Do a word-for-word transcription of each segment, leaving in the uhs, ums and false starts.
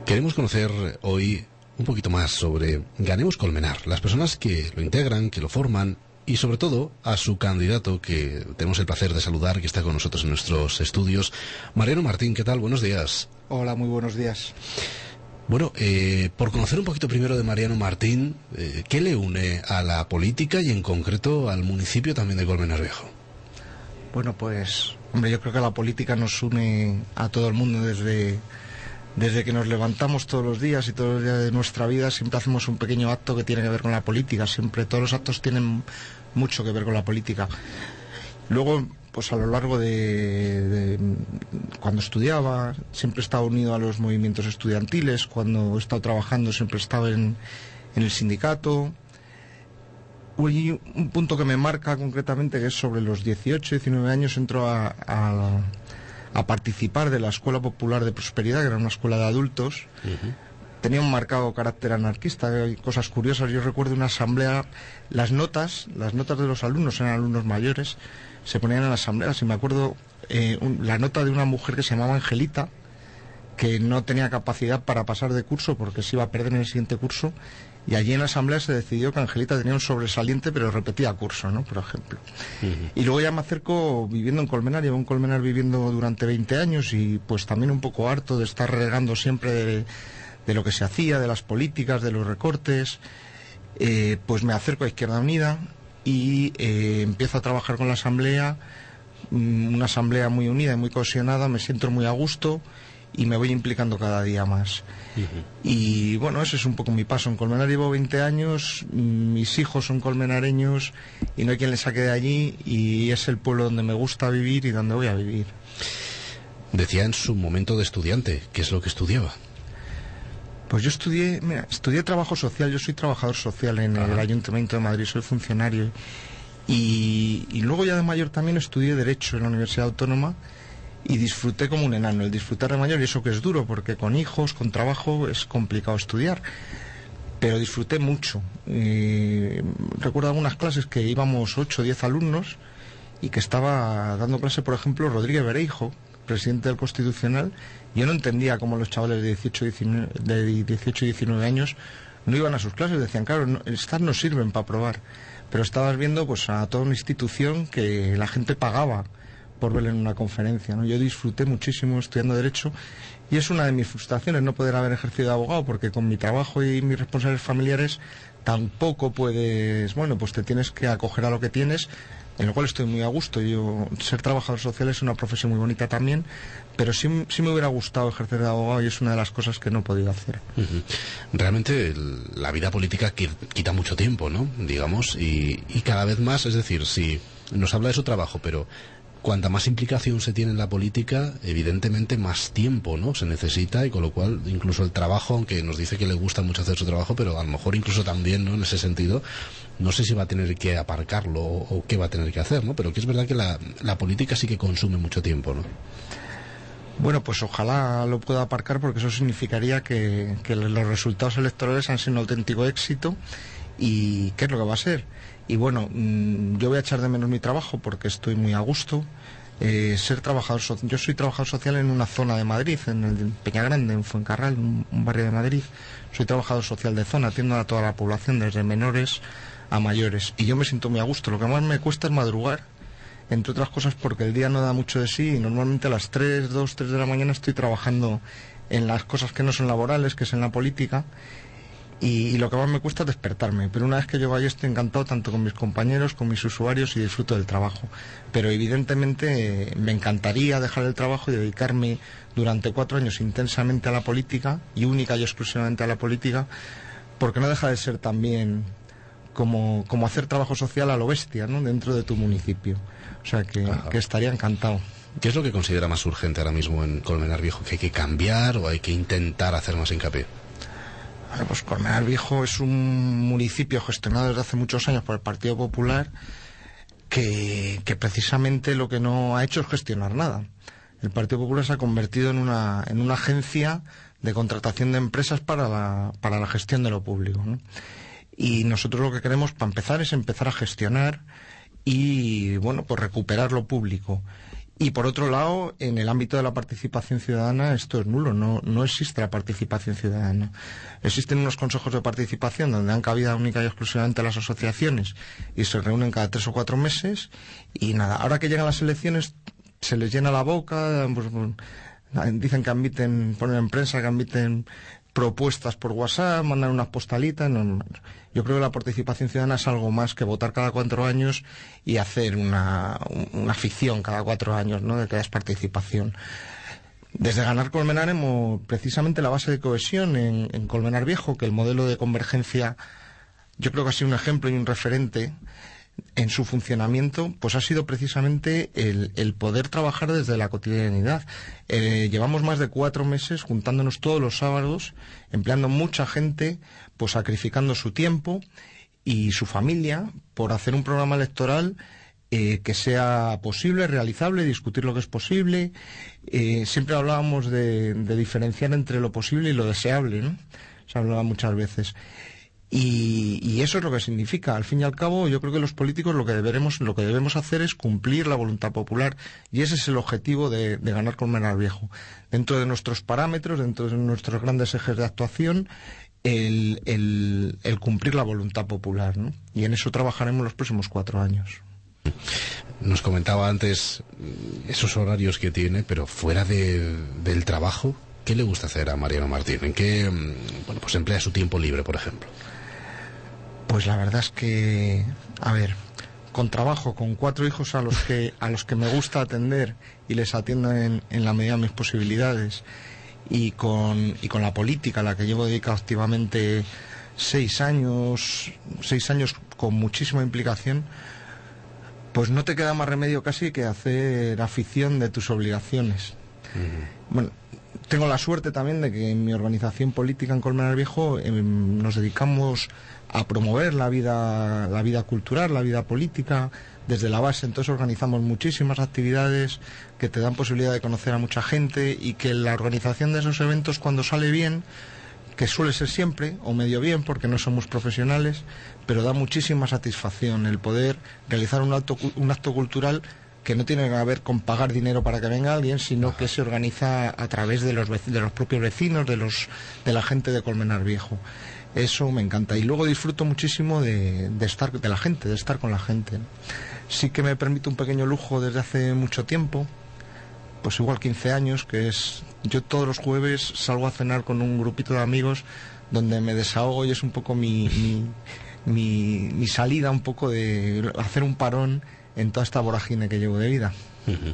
Queremos conocer hoy un poquito más sobre Ganemos Colmenar, las personas que lo integran, que lo forman y sobre todo a su candidato, que tenemos el placer de saludar, que está con nosotros en nuestros estudios, Mariano Martín. ¿Qué tal? Buenos días. Hola, muy buenos días. Bueno, eh, por conocer un poquito primero de Mariano Martín, eh, ¿qué le une a la política y en concreto al municipio también de Colmenar Viejo? Bueno, pues, hombre, yo creo que la política nos une a todo el mundo desde, desde que nos levantamos todos los días y todos los días de nuestra vida. Siempre hacemos un pequeño acto que tiene que ver con la política. Siempre todos los actos tienen mucho que ver con la política. Luego, pues a lo largo de, de cuando estudiaba, siempre he estado unido a los movimientos estudiantiles. Cuando he estado trabajando, siempre he estado en, en el sindicato. Y un punto que me marca concretamente, que es sobre los dieciocho, diecinueve años, entro a, a, a participar de la Escuela Popular de Prosperidad, que era una escuela de adultos. Uh-huh. Tenía un marcado carácter anarquista, hay cosas curiosas. Yo recuerdo una asamblea, las notas, las notas de los alumnos, eran alumnos mayores, se ponían en la asamblea. Si me acuerdo, eh, un, la nota de una mujer que se llamaba Angelita, que no tenía capacidad para pasar de curso porque se iba a perder en el siguiente curso, y allí en la asamblea se decidió que Angelita tenía un sobresaliente pero repetía curso, ¿no?, por ejemplo. Uh-huh. Y luego ya me acerco viviendo en Colmenar, llevo en Colmenar viviendo durante veinte años y pues también un poco harto de estar renegando siempre de, de lo que se hacía, de las políticas, de los recortes. Eh, pues me acerco a Izquierda Unida y eh, empiezo a trabajar con la asamblea, una asamblea muy unida y muy cohesionada, me siento muy a gusto y me voy implicando cada día más. Uh-huh. Y bueno, ese es un poco mi paso. En Colmenar llevo veinte años, mis hijos son colmenareños y no hay quien les saque de allí, y es el pueblo donde me gusta vivir y donde voy a vivir. Decía en su momento de estudiante, ¿qué es lo que estudiaba? Pues yo estudié, mira, estudié trabajo social. Yo soy trabajador social en uh-huh. el Ayuntamiento de Madrid, soy funcionario. Y, y luego ya de mayor también estudié Derecho en la Universidad Autónoma. Y disfruté como un enano, el disfrutar de mayor, y eso que es duro, porque con hijos, con trabajo, es complicado estudiar. Pero disfruté mucho. Y recuerdo algunas clases que íbamos ocho o diez alumnos, y que estaba dando clase, por ejemplo, Rodríguez Bereijo, presidente del Constitucional. Yo no entendía cómo los chavales de dieciocho y diecinueve años no iban a sus clases. Decían, claro, no, estas no sirven para aprobar. Pero estabas viendo pues a toda una institución que la gente pagaba por verlo en una conferencia, ¿no? Yo disfruté muchísimo estudiando Derecho, y es una de mis frustraciones no poder haber ejercido de abogado, porque con mi trabajo y mis responsabilidades familiares tampoco puedes, bueno, pues te tienes que acoger a lo que tienes, en lo cual estoy muy a gusto. Yo, ser trabajador social es una profesión muy bonita también, pero sí, sí me hubiera gustado ejercer de abogado, y es una de las cosas que no he podido hacer. Uh-huh. Realmente el, la vida política quita mucho tiempo, ¿no?, digamos, y, y cada vez más, es decir, si nos habla de su trabajo, pero cuanta más implicación se tiene en la política, evidentemente más tiempo, ¿no?, se necesita, y con lo cual incluso el trabajo, aunque nos dice que le gusta mucho hacer su trabajo, pero a lo mejor incluso también, ¿no?, en ese sentido, no sé si va a tener que aparcarlo o, o qué va a tener que hacer, ¿no? Pero que es verdad que la, la política sí que consume mucho tiempo, ¿no? Bueno, pues ojalá lo pueda aparcar, porque eso significaría que, que los resultados electorales han sido un auténtico éxito. ¿Y qué es lo que va a ser? Y bueno, mmm, yo voy a echar de menos mi trabajo porque estoy muy a gusto. Eh, ser trabajador so yo soy trabajador social en una zona de Madrid, en el Peñagrande, en Fuencarral, un, un barrio de Madrid. Soy trabajador social de zona, atiendo a toda la población, desde menores a mayores. Y yo me siento muy a gusto. Lo que más me cuesta es madrugar, entre otras cosas porque el día no da mucho de sí, y normalmente a las tres, dos, tres de la mañana estoy trabajando en las cosas que no son laborales, que es en la política. Y, y lo que más me cuesta es despertarme, pero una vez que llego ahí estoy encantado tanto con mis compañeros, con mis usuarios, y disfruto del trabajo. Pero evidentemente eh, me encantaría dejar el trabajo y dedicarme durante cuatro años intensamente a la política, y única y exclusivamente a la política, porque no deja de ser también como, como hacer trabajo social a lo bestia, ¿no?, dentro de tu municipio. O sea que, que estaría encantado. ¿Qué es lo que considera más urgente ahora mismo en Colmenar Viejo? ¿Que hay que cambiar o hay que intentar hacer más hincapié? Pues Colmenar Viejo es un municipio gestionado desde hace muchos años por el Partido Popular, que, que precisamente lo que no ha hecho es gestionar nada. El Partido Popular se ha convertido en una, en una agencia de contratación de empresas para la, para la gestión de lo público, ¿no? Y nosotros lo que queremos, para empezar, es empezar a gestionar y, bueno, pues recuperar lo público. Y por otro lado, en el ámbito de la participación ciudadana esto es nulo, no, no existe la participación ciudadana. Existen unos consejos de participación donde dan cabida única y exclusivamente a las asociaciones y se reúnen cada tres o cuatro meses y nada, ahora que llegan las elecciones se les llena la boca, pues, dicen que admiten, ponen en prensa que admiten propuestas por WhatsApp, mandan unas postalitas. No, yo creo que la participación ciudadana es algo más que votar cada cuatro años y hacer una, una ficción cada cuatro años, ¿no?, de que es participación. Desde Ganar Colmenar hemos precisamente la base de cohesión en, en Colmenar Viejo, que el modelo de convergencia yo creo que ha sido un ejemplo y un referente en su funcionamiento, pues ha sido precisamente el, el poder trabajar desde la cotidianidad. Eh, llevamos más de cuatro meses juntándonos todos los sábados, empleando mucha gente, pues sacrificando su tiempo y su familia por hacer un programa electoral eh, que sea posible, realizable, discutir lo que es posible. Eh, siempre hablábamos de, de diferenciar entre lo posible y lo deseable, ¿no? Se hablaba muchas veces. Y, y eso es lo que significa. Al fin y al cabo, yo creo que los políticos lo que deberemos, lo que debemos hacer es cumplir la voluntad popular, y ese es el objetivo de, de Ganar Colmenar Viejo. Dentro de nuestros parámetros, dentro de nuestros grandes ejes de actuación, el, el, el cumplir la voluntad popular, ¿no? Y en eso trabajaremos los próximos cuatro años. Nos comentaba antes esos horarios que tiene, pero fuera de, del trabajo, ¿qué le gusta hacer a Mariano Martín? ¿En qué, bueno, pues emplea su tiempo libre, por ejemplo? Pues la verdad es que, a ver, con trabajo, con cuatro hijos a los que a los que me gusta atender y les atiendo en, en la medida de mis posibilidades, y con y con la política a la que llevo dedicado activamente seis años, seis años con muchísima implicación, pues no te queda más remedio casi que hacer afición de tus obligaciones. Uh-huh. Bueno, tengo la suerte también de que en mi organización política en Colmenar Viejo eh, nos dedicamos a promover la vida, la vida cultural, la vida política desde la base. Entonces organizamos muchísimas actividades que te dan posibilidad de conocer a mucha gente, y que la organización de esos eventos, cuando sale bien, que suele ser siempre o medio bien porque no somos profesionales, pero da muchísima satisfacción el poder realizar un acto, un acto cultural que no tiene que ver con pagar dinero para que venga alguien, sino que se organiza a través de los de los propios vecinos, de los de la gente de Colmenar Viejo. Eso me encanta. Y luego disfruto muchísimo de, de estar de la gente, de estar con la gente. Sí que me permite un pequeño lujo desde hace mucho tiempo, pues igual quince años, que es, yo todos los jueves salgo a cenar con un grupito de amigos donde me desahogo, y es un poco mi, mi, mi, mi salida, un poco de hacer un parón en toda esta vorágine que llevo de vida. Uh-huh.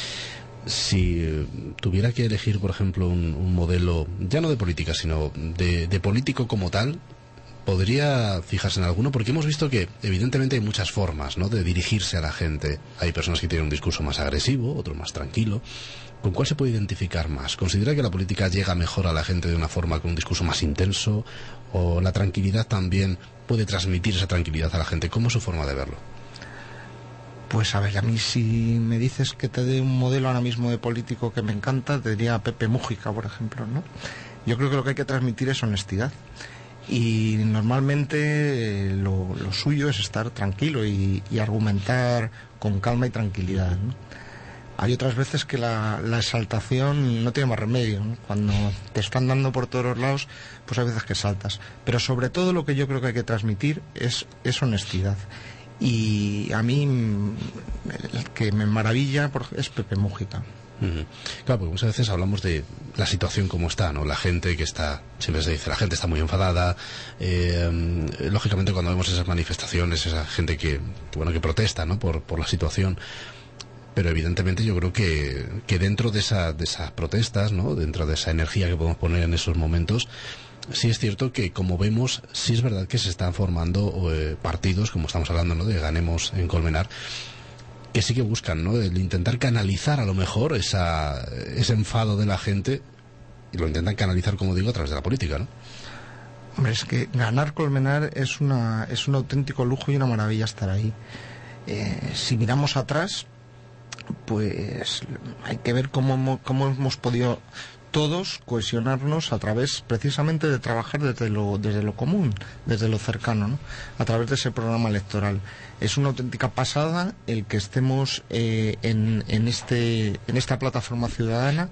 Si eh, tuviera que elegir, por ejemplo, un, un modelo, ya no de política, sino de, de político como tal, ¿podría fijarse en alguno? Porque hemos visto que evidentemente hay muchas formas, ¿no?, de dirigirse a la gente. Hay personas que tienen un discurso más agresivo, otro más tranquilo. ¿Con cuál se puede identificar más? ¿Considera que la política llega mejor a la gente de una forma con un discurso más intenso? ¿O la tranquilidad también puede transmitir esa tranquilidad a la gente? ¿Cómo es su forma de verlo? Pues a ver, a mí si me dices que te dé un modelo ahora mismo de político que me encanta, te diría Pepe Mújica, por ejemplo, ¿no? Yo creo que lo que hay que transmitir es honestidad. Y normalmente eh, lo, lo suyo es estar tranquilo y, y argumentar con calma y tranquilidad, ¿no? Hay otras veces que la, la exaltación no tiene más remedio, ¿no? Cuando te están dando por todos los lados, pues hay veces que saltas. Pero sobre todo lo que yo creo que hay que transmitir es, es honestidad. Y a mí el que me maravilla es Pepe Mújica. Uh-huh. Claro, porque muchas veces hablamos de la situación como está, ¿no? La gente que está, siempre se dice, la gente está muy enfadada. Eh, lógicamente, cuando vemos esas manifestaciones, esa gente que, que bueno, que protesta, ¿no?, por, por la situación. Pero evidentemente yo creo que, que dentro de, esa, de esas protestas, ¿no?, dentro de esa energía que podemos poner en esos momentos, sí es cierto que, como vemos, sí es verdad que se están formando eh, partidos, como estamos hablando, ¿no?, de Ganemos en Colmenar, que sí que buscan, ¿no?, el intentar canalizar a lo mejor esa, ese enfado de la gente, y lo intentan canalizar, como digo, a través de la política, ¿no? Hombre, es que Ganar Colmenar es una es un auténtico lujo y una maravilla estar ahí. Eh, si miramos atrás, pues hay que ver cómo, cómo hemos podido todos cohesionarnos a través precisamente de trabajar desde lo, desde lo común, desde lo cercano, ¿no? A través de ese programa electoral. Es una auténtica pasada el que estemos eh, en, en, este, en esta plataforma ciudadana,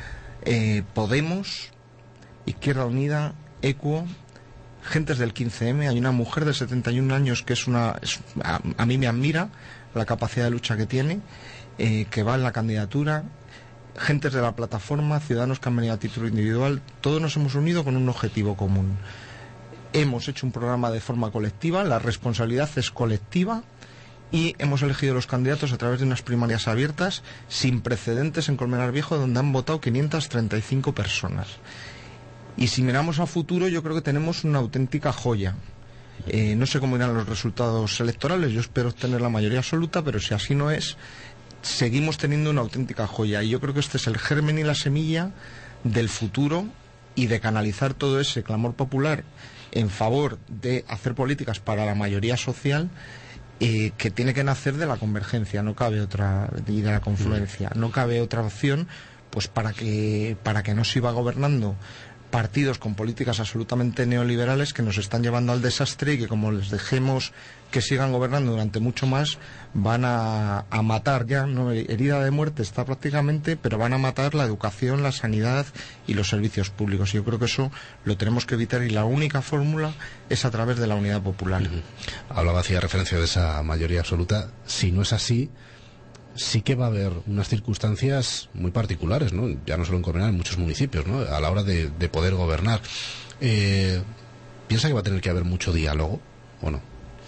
eh, Podemos, Izquierda Unida, Equo, gentes del quince eme. Hay una mujer de setenta y un años que es una es, a, a mí me admira la capacidad de lucha que tiene, eh, que va en la candidatura. Gentes de la plataforma, ciudadanos que han venido a título individual, todos nos hemos unido con un objetivo común. Hemos hecho un programa de forma colectiva, la responsabilidad es colectiva y hemos elegido los candidatos a través de unas primarias abiertas sin precedentes en Colmenar Viejo, donde han votado quinientas treinta y cinco personas. Y si miramos a futuro, yo creo que tenemos una auténtica joya. Eh, no sé cómo irán los resultados electorales, yo espero obtener la mayoría absoluta, pero si así no es, seguimos teniendo una auténtica joya, y yo creo que este es el germen y la semilla del futuro y de canalizar todo ese clamor popular en favor de hacer políticas para la mayoría social, eh, que tiene que nacer de la convergencia, no cabe otra, y de la confluencia, no cabe otra opción, pues para que para que no se iba gobernando partidos con políticas absolutamente neoliberales que nos están llevando al desastre y que, como les dejemos que sigan gobernando durante mucho más, van a, a matar ya, no, herida de muerte está prácticamente, pero van a matar la educación, la sanidad y los servicios públicos. Y yo creo que eso lo tenemos que evitar, y la única fórmula es a través de la unidad popular. Uh-huh. Hablaba, hacía referencia de esa mayoría absoluta. Si no es así, sí que va a haber unas circunstancias muy particulares, ¿no? Ya no solo en Colmenar, en muchos municipios, ¿no? A la hora de, de poder gobernar. Eh, ¿Piensa que va a tener que haber mucho diálogo o no?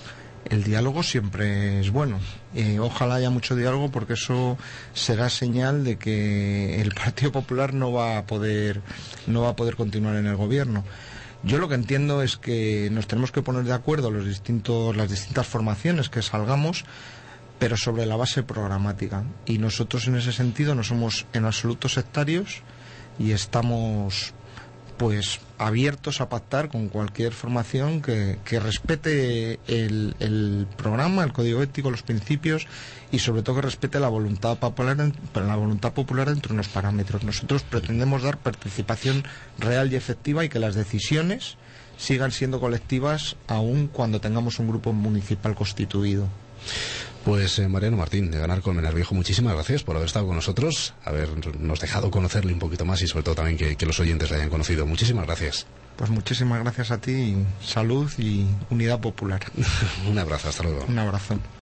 El diálogo siempre es bueno. Eh, ojalá haya mucho diálogo, porque eso será señal de que el Partido Popular no va a poder, no va a poder continuar en el gobierno. Yo lo que entiendo es que nos tenemos que poner de acuerdo los distintos, las distintas formaciones que salgamos, pero sobre la base programática. Y nosotros en ese sentido no somos en absoluto sectarios y estamos pues abiertos a pactar con cualquier formación que, que respete el, el programa, el código ético, los principios, y sobre todo que respete la voluntad popular, la voluntad popular dentro de unos parámetros. Nosotros pretendemos dar participación real y efectiva, y que las decisiones sigan siendo colectivas aun cuando tengamos un grupo municipal constituido. Pues eh, Mariano Martín, de Ganar Colmenar Viejo, muchísimas gracias por haber estado con nosotros, habernos dejado conocerle un poquito más, y sobre todo también que, que los oyentes le hayan conocido. Muchísimas gracias. Pues muchísimas gracias a ti, salud y unidad popular. Un abrazo, hasta luego. Un abrazo.